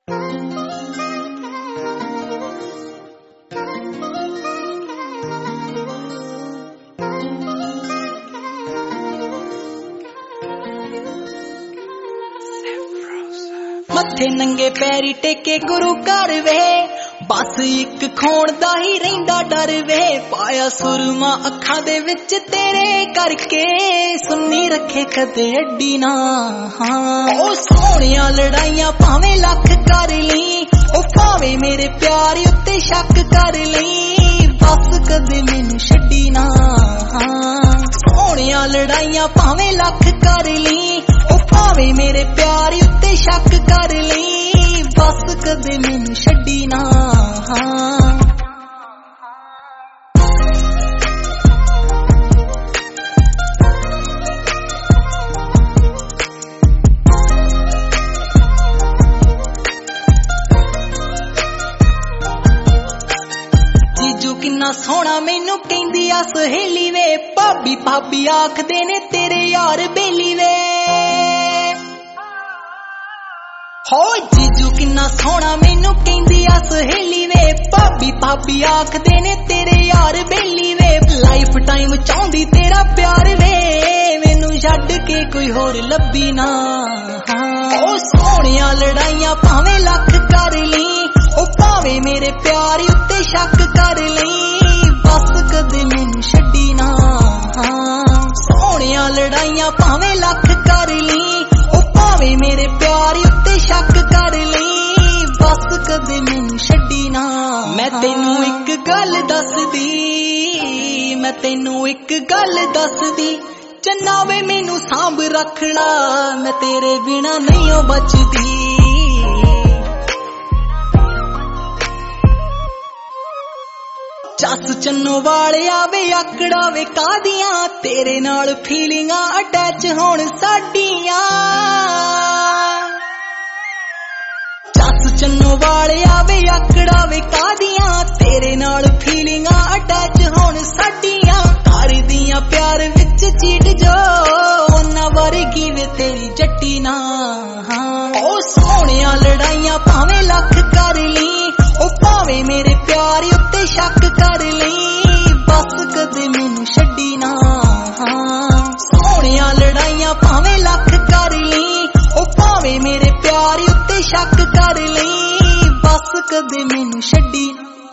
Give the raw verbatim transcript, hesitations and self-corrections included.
मथे नंगे पैरी टेके गुरु घर वे बस एक खोण दा ही रहिंदा डर वे पाया सुरमा अखां दे विच तेरे करके सुन्नी रखे कदे अड्डी ना हाँ ओ सोहणिया लड़ाइयां भावें लख कर ली ओ भावें मेरे प्यार उत्ते शक कर ली बस कदे मैनू छड्डी ना हाँ सोहणिया लड़ाइयां भावें लख कर ली ओ भावें मेरे प्यार उत्ते शक कर ली बस कदे मैनू छड्डी ना हाँ जीजू किन्ना सोहना मैनू कहंदी आ सहेली वे भाभी भाभी आखदे ने तेरे यार बेली वे हो जीजू किन्ना सोहना मैनू कहंदी आ सहेली वे भाभी भाभी आखदे ने तेरे यार बेली वे लाइफ टाइम चाहुंदी तेरा प्यार वे मैनू छड्ड के कोई होर लब्भी ना हाँ ओ सोहणिया लड़ाइयां भावें लख कर ली ओ भावें मेरे प्यार उत्ते शक कर ली बस कदे मैनू छड्डी ना हाँ सोहणिया लड़ाइयां भावें लख कर ली ओ भावें मेरे प्यार उत्ते शक कर ली बस कदे मैनू छड्डी ना मैं तेनू एक गल दसदी मैं तेनू एक गल दसदी चन्ना वे मैनू सांभ रखना मैं तेरे बिना नहीं ओ बचदी चस चन्नो वाले आवे आकड़ा वे कादियां तेरे नाल फीलिंगां अटैच होण साडियां चस चन्नो वाले आवे आकड़ा वे कादियां तेरे नाल फीलिंगां अटैच होण साडियां कर दियां प्यार विच चीट जो उन्ना वर्गी वे तेरी जट्टी ना हाँ ओ सोहणिया लड़ाइयां भावें लख कर ली ओ भावें मेरे प्यार उत्ते शक कर ली बस कदे मैनू छड्डी ना हाँ सोहणिया लड़ाइयां भावें लख कर ली ओ भावें मेरे प्यार उत्ते शक कर ली बस कदे मैनू छड्डी ना